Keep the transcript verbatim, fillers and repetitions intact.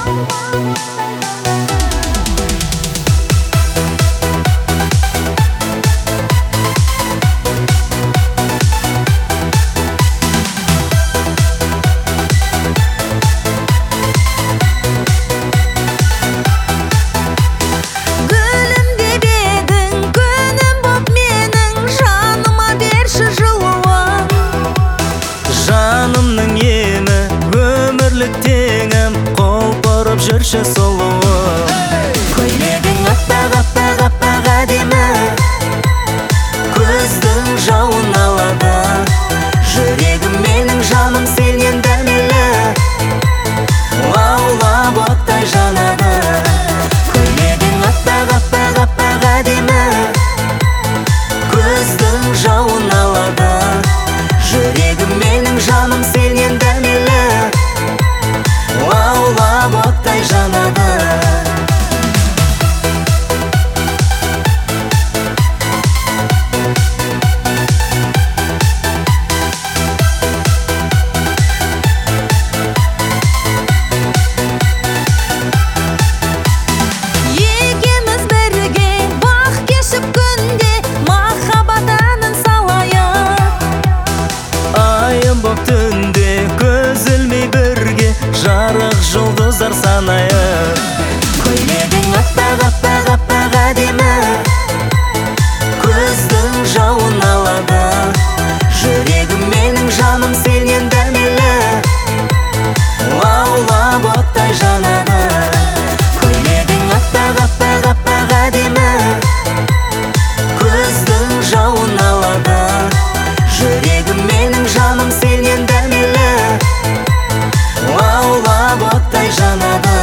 Теңім қолпырып жүрші сұлуым Көйлегің аппақ аппақ аппақ әдемі, көздің жауын алады. Жүрегім менің жаным сенен дәмелі, лаулап оттай жанады. Көйлегің аппақ аппақ аппақ әдемі, көздің жауын алады. Жүрегім менің жаным сенен дәмелі, лаулап оттай жанады. Екеуміз бірге бақ кешіп күнде махаббат әнін салайық. Айым боп түнде көз ілмей бірге жарық жұлдыздар санайық. Көйлегің аппақ аппақ аппақ әдемі, көздің жауын алады. Жүрегім менің жаным сенен дәмелі, лаулап оттай жанады. Көйлегің аппақ аппақ аппақ әдемі, көздің жауын алады. Жүрегім менің жаным сенен дәмелі, лаулап оттай жанады.